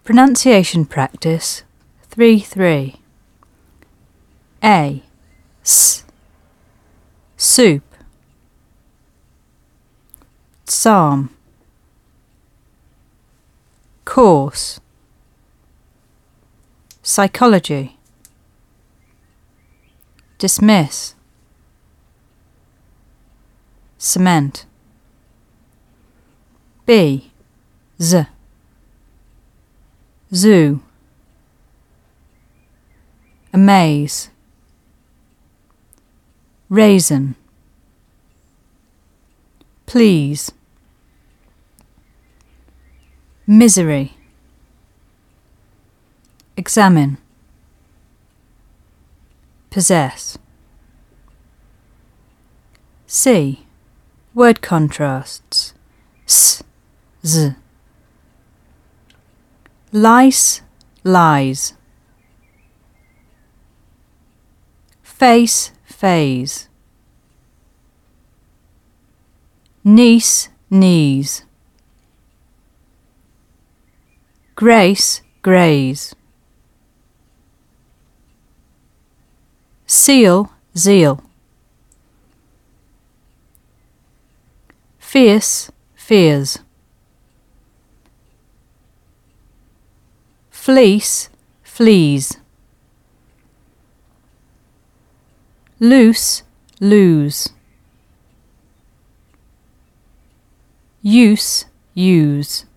Pronunciation practice 3-3. A. S. Soup. Psalm. Course. Psychology. Dismiss. Cement. B. Z. Zoo. Amaze. Raisin. Please. Misery. Examine. Possess. C. Word contrasts. S, z. Lice, lies. Face, phase. Niece, knees. Grace, graze. Seal, zeal. Fierce, fears. Fleece, fleas. Loose, lose. Use, use.